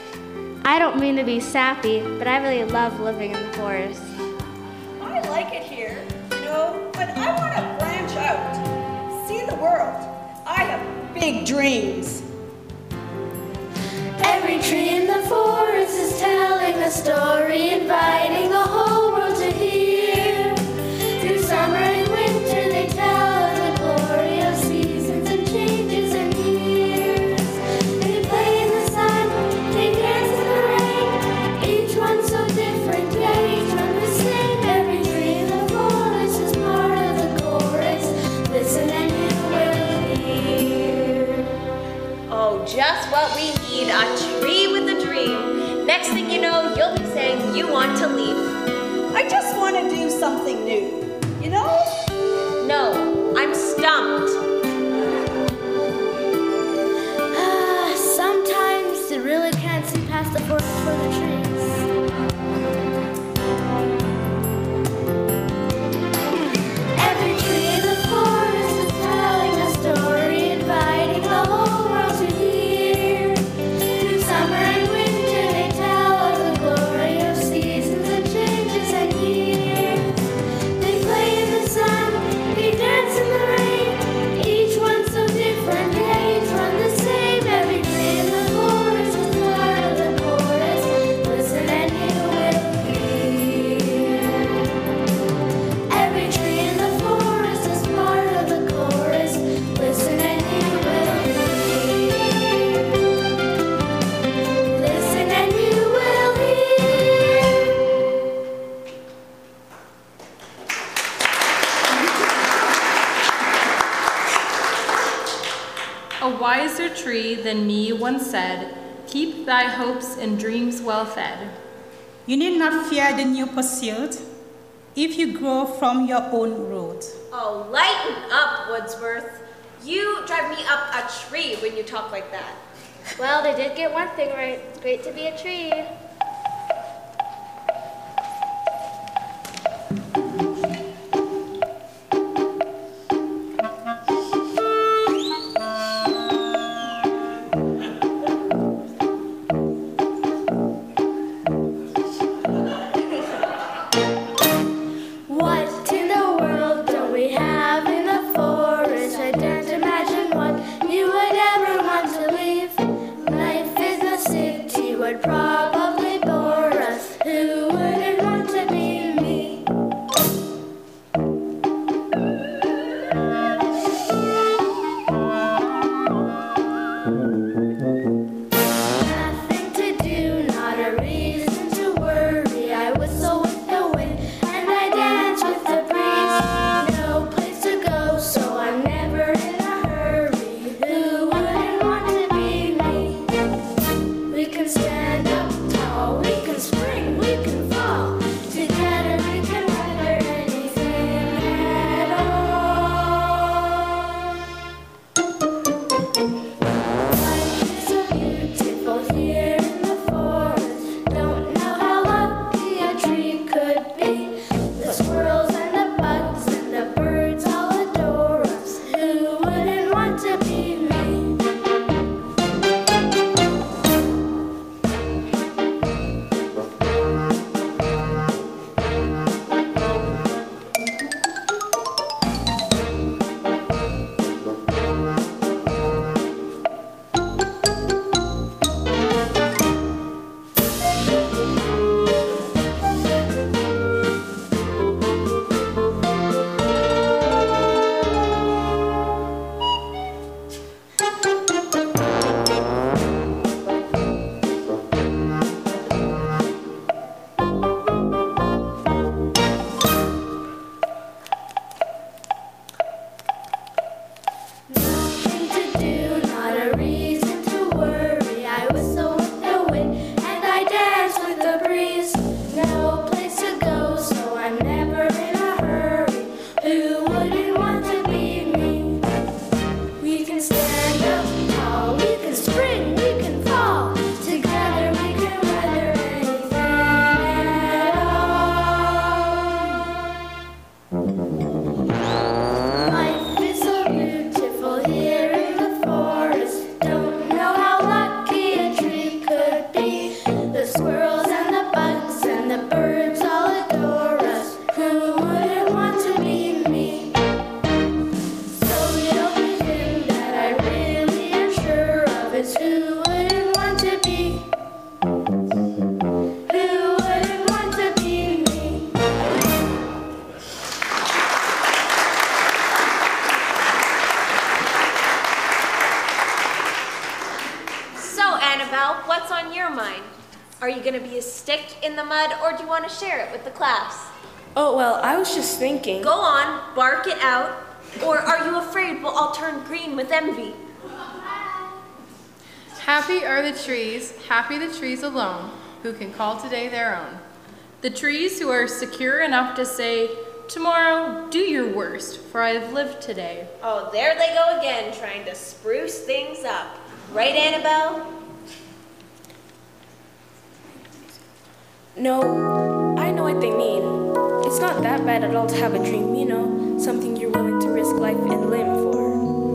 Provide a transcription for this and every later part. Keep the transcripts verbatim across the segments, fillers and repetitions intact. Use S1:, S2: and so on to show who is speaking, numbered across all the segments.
S1: I don't mean to be sappy, but I really love living in the forest.
S2: I like it here, you know, but I want to branch out, see the world. I have big dreams.
S3: Every tree in the forest is telling a story, inviting the whole world to hear. Through summer and winter they tell of the glory of seasons and changes and years. They play in the sun, they dance in the rain, each one so different, yet each one the same. Every tree in the forest is part of the chorus. Listen and you will hear.
S4: Oh, just what we need, a tree with a dream. Next thing you know, you'll be saying you want to leave.
S2: I just want to do something new, you know?
S4: No, I'm stumped.
S3: Ah, sometimes you really can't see past the forest for the trees. Every tree in the forest is telling a story, inviting the whole world to hear. Through summer and winter they tell of the glory of seasons and changes and years. They play in the sun, they dance in the rain, each one so different, yet each one the same. Every tree in the forest is part of the chorus. Listen and you will hear. Every tree in the forest is part of the chorus. Listen and you will hear. Listen and you will hear.
S5: A wiser tree than me once said, keep thy hopes and dreams well fed.
S6: You need not fear the new pursuit if you grow from your own root.
S4: Oh, lighten up, Wordsworth. You drive me up a tree when you talk like that.
S1: Well, they did get one thing right. It's great to be a tree.
S3: What in the world don't we have in the forest? I can't imagine what you would ever want to leave. Life in the city would probably bore us. Who wouldn't want to be me? Nothing to do, not a reason to worry. I whistle with the wind and I dance with the breeze. No place to go, so I'm never in a hurry. Who wouldn't want to be me? We can stand up tall, we can spring, we can fall. Together we can weather anything at all. Life is so beautiful here in the forest. Don't know how lucky a tree could be. The squirrels and the bugs and the birds all adore us. Who wouldn't want to be me?
S4: your mind? Are you going to be a stick in the mud, or do you want to share it with the class?
S7: Oh, well, I was just thinking.
S4: Go on, bark it out. Or are you afraid we'll all turn green with envy?
S5: Happy are the trees, happy the trees alone, who can call today their own. The trees who are secure enough to say, tomorrow, do your worst, for I have lived today.
S4: Oh, there they go again, trying to spruce things up. Right, Annabelle?
S7: No, I know what they mean. It's not that bad at all to have a dream, you know, something you're willing to risk life and limb for.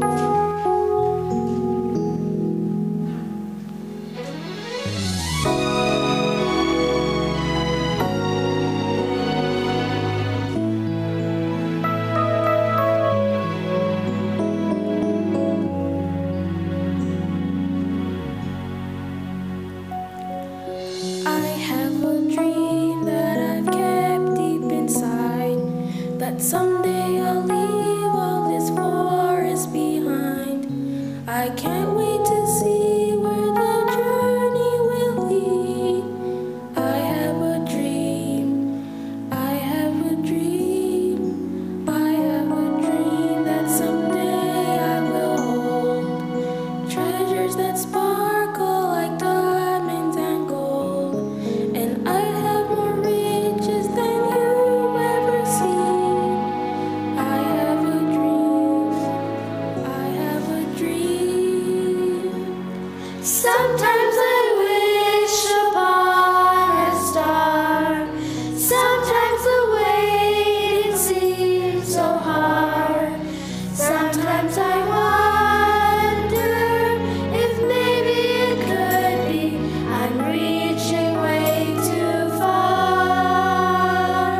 S3: Someday I'll leave all this forest behind. I can't wait to see where the journey will lead. I have a dream, I have a dream, I have a dream that someday I will hold treasures that sparkle like diamonds and gold, and I have more riches than you ever seen. Sometimes I wish upon a star. Sometimes the waiting seems so hard. Sometimes I wonder if maybe it could be I'm reaching way too far.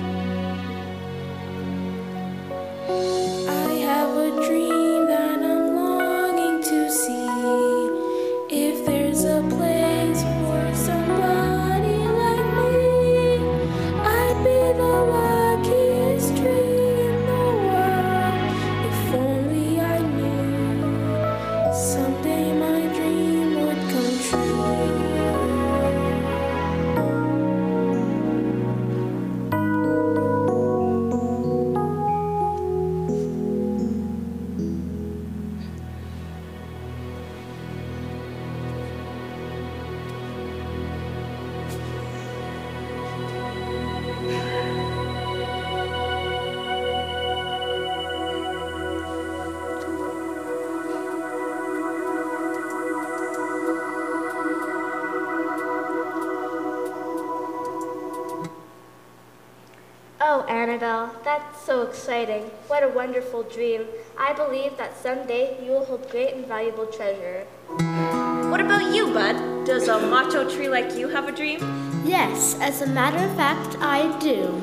S3: I have a dream that I'm longing to see. If there's a place for somebody like me, I'd be the luckiest tree in the world. If only I knew someday my dream would come true.
S1: Oh, Annabelle, that's so exciting. What a wonderful dream. I believe that someday you will hold great and valuable treasure.
S4: What about you, Bud? Does a macho tree like you have a dream?
S8: Yes, as a matter of fact, I do.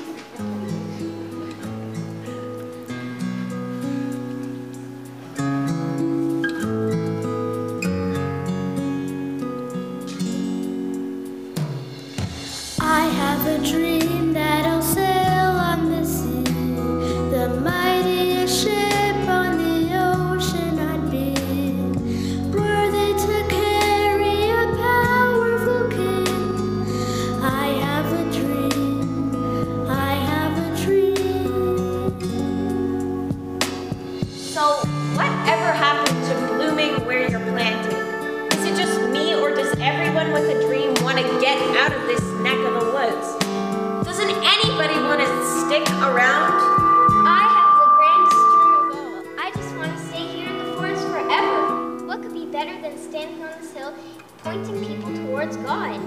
S3: I have a dream that I'll sail on the sea, the mightiest ship on the ocean I'd be, worthy to carry a powerful king. I have a dream, I have a dream.
S4: So, whatever happened to blooming where you're planted? Is it just me, or does everyone with a dream want to get out of this neck of the woods? Doesn't anybody want to stick around?
S1: I have the grandest dream of all. I just want to stay here in the forest forever. What could be better than standing on this hill, pointing people towards God?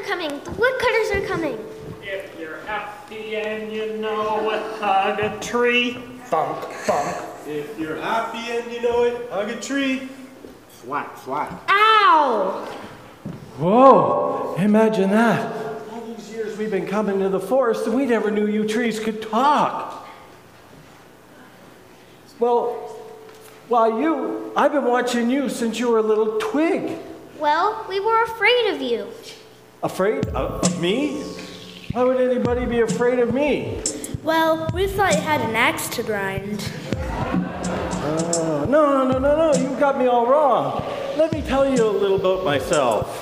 S1: are coming. The woodcutters are coming.
S9: If you're happy and you know it, hug a tree. Thunk, thunk.
S10: If you're happy and you know it, hug a tree. Flat, flat.
S1: Ow!
S10: Whoa, imagine that. All these years we've been coming to the forest and we never knew you trees could talk. Well, well, you, I've been watching you since you were a little twig.
S1: Well, we were afraid of you.
S10: Afraid of, of me? Why would anybody be afraid of me?
S7: Well, we thought you had an axe to grind.
S10: Uh, no, no, no, no, no, you got me all wrong. Let me tell you a little about myself.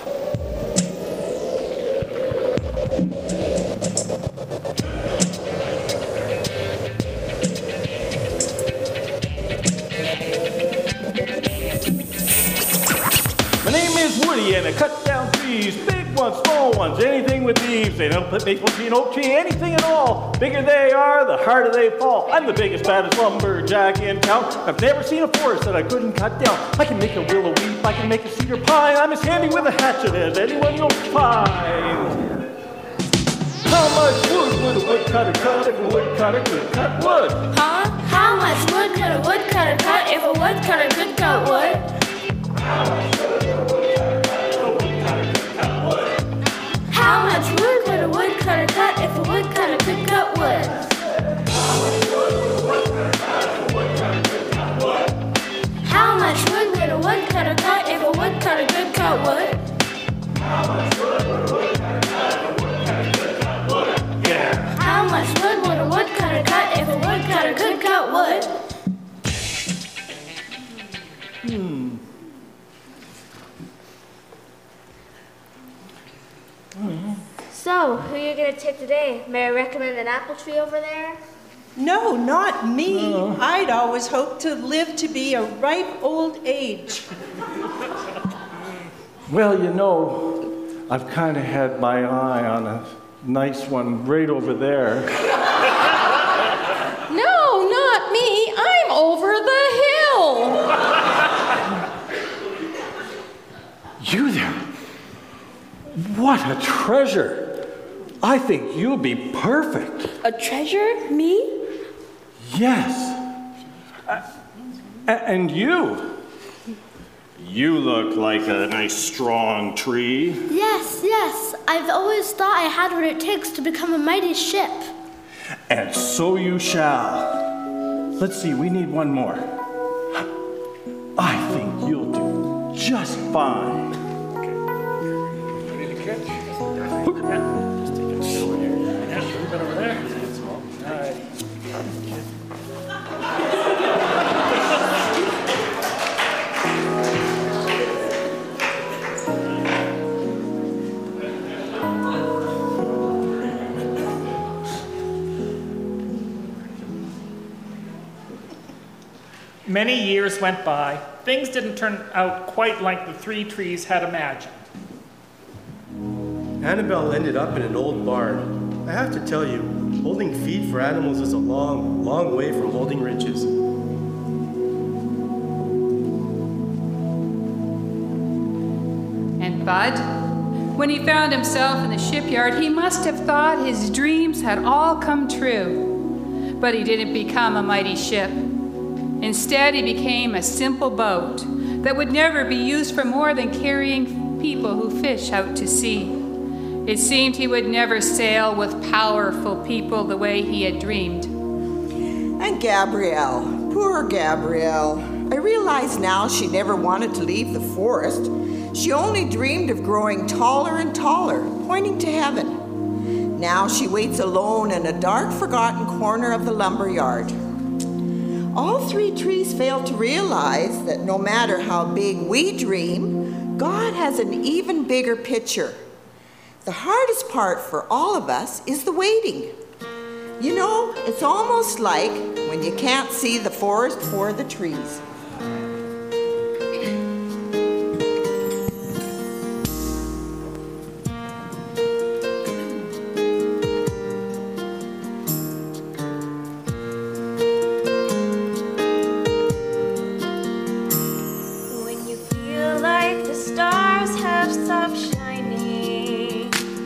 S10: My name is Woody and I cut down trees, big ones, small ones, anything with leaves. They don't put maple tree, an oak tree, anything at all. Bigger they are, the harder they fall. I'm the biggest, baddest lumberjack in town. I've never seen a forest that I couldn't cut down. I can make a willow weep, I can make a cedar pine. I'm as handy with a hatchet as anyone you'll find. How much wood would a woodcutter cut if a woodcutter could cut wood?
S7: Huh? How much wood could a woodcutter cut if a woodcutter could cut wood?
S10: How much wood would a woodcutter cut wood?
S7: How much wood could a woodcutter cut if a woodcutter could cut wood?
S10: How much wood would a woodcutter cut if a woodcutter could cut wood?
S7: How much wood would a woodcutter cut if a woodcutter could cut wood?
S10: How much wood would a woodcutter cut if a woodcutter could cut wood? Yeah.
S7: How much wood would a woodcutter cut if a woodcutter could cut wood?
S10: Hmm.
S1: So, who are you going to take today? May I recommend an apple tree over there?
S2: No, not me.
S10: No.
S2: I'd always hoped to live to be a ripe old age.
S10: Well, you know, I've kind of had my eye on a nice one right over there.
S5: No, not me. I'm over the hill.
S10: You there? What a treasure. I think you'll be perfect.
S7: A treasure? Me?
S10: Yes. Uh, and you? You look like a nice strong tree.
S8: Yes, yes. I've always thought I had what it takes to become a mighty ship.
S10: And so you shall. Let's see, we need one more. I think you'll do just fine.
S9: Ready to catch? Just take it slow here. Yeah, a little bit over there. All right. Many years went by. Things didn't turn out quite like the three trees had imagined.
S11: Annabelle ended up in an old barn. I have to tell you, holding feed for animals is a long, long way from holding riches.
S12: And Bud, when he found himself in the shipyard, he must have thought his dreams had all come true. But he didn't become a mighty ship. Instead, he became a simple boat that would never be used for more than carrying people who fish out to sea. It seemed he would never sail with powerful people the way he had dreamed.
S13: And Gabrielle, poor Gabrielle. I realize now she never wanted to leave the forest. She only dreamed of growing taller and taller, pointing to heaven. Now she waits alone in a dark, forgotten corner of the lumber yard. All three trees fail to realize that no matter how big we dream, God has an even bigger picture. The hardest part for all of us is the waiting. You know, it's almost like when you can't see the forest for the trees.
S4: When you feel like the stars have stopped shining,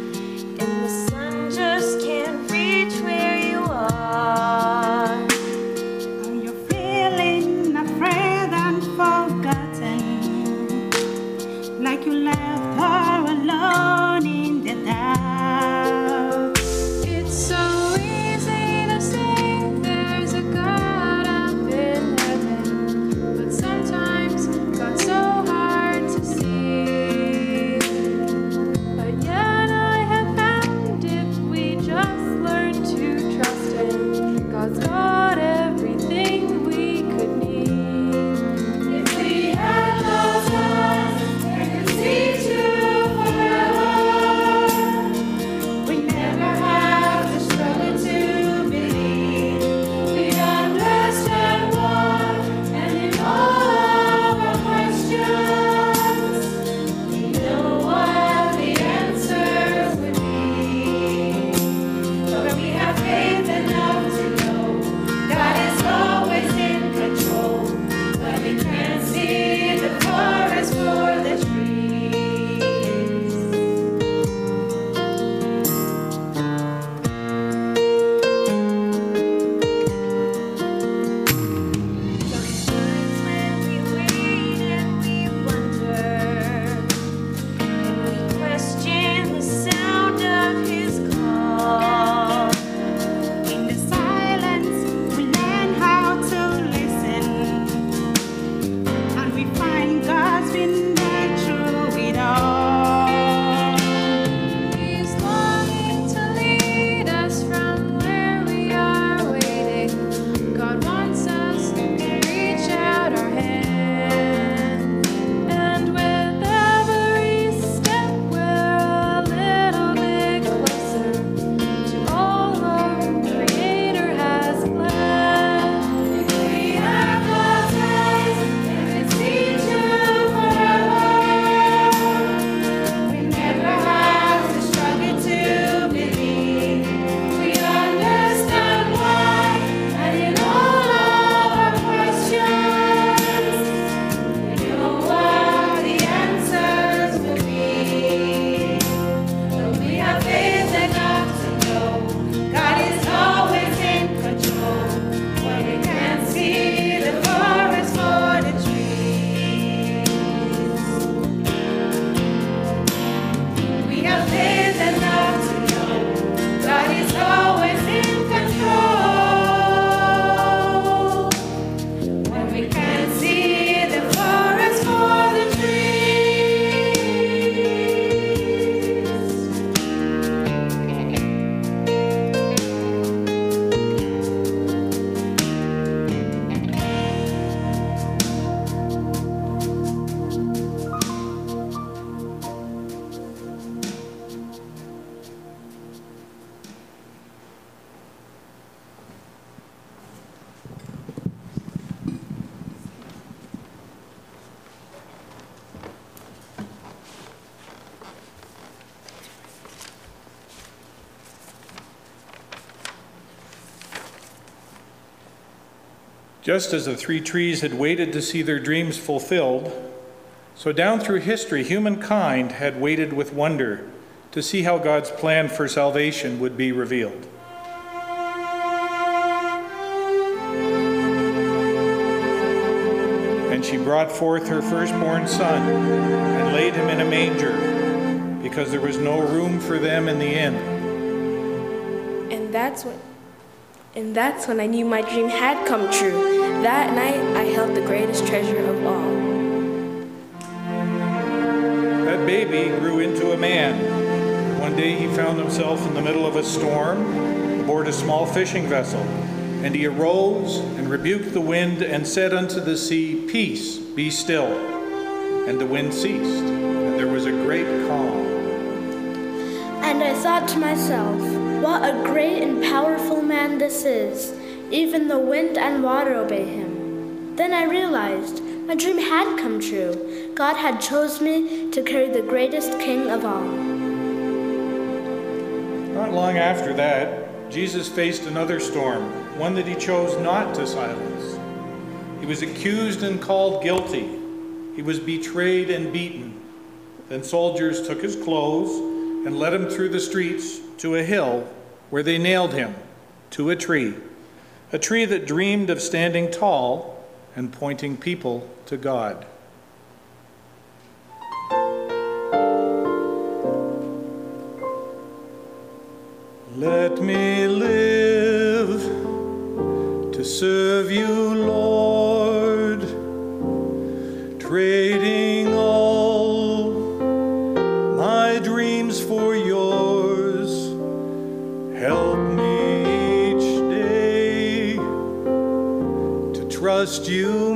S14: Just as the three trees had waited to see their dreams fulfilled, so down through history, humankind had waited with wonder to see how God's plan for salvation would be revealed. And she brought forth her firstborn son and laid him in a manger, because there was no room for them in the inn.
S7: And that's when and that's when I knew my dream had come true. That night I held the greatest treasure of all.
S14: That baby grew into a man. One day he found himself in the middle of a storm aboard a small fishing vessel. And he arose and rebuked the wind and said unto the sea, Peace, be still. And the wind ceased, and there was a great calm.
S8: And I thought to myself, what a great and powerful man this is. Even the wind and water obey him. Then I realized my dream had come true. God had chosen me to carry the greatest king of all.
S14: Not long after that, Jesus faced another storm, one that he chose not to silence. He was accused and called guilty. He was betrayed and beaten. Then soldiers took his clothes and led him through the streets to a hill where they nailed him to a tree, a tree that dreamed of standing tall and pointing people to God. Let me live to serve you, Lord, trading all my dreams for yours. Help me each day to trust you